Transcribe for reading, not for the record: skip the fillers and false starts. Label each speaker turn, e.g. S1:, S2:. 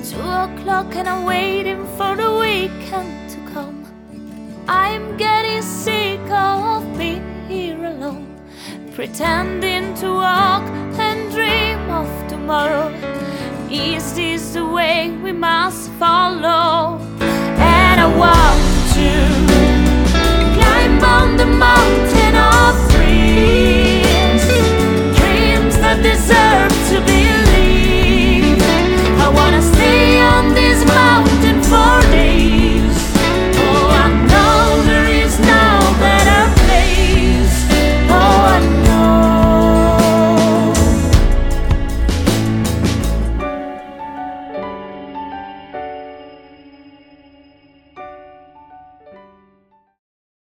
S1: 2 o'clock and I'm waiting for the weekend to come. I'm getting sick of being here alone, pretending to walk and dream of tomorrow. Is this the way we must follow?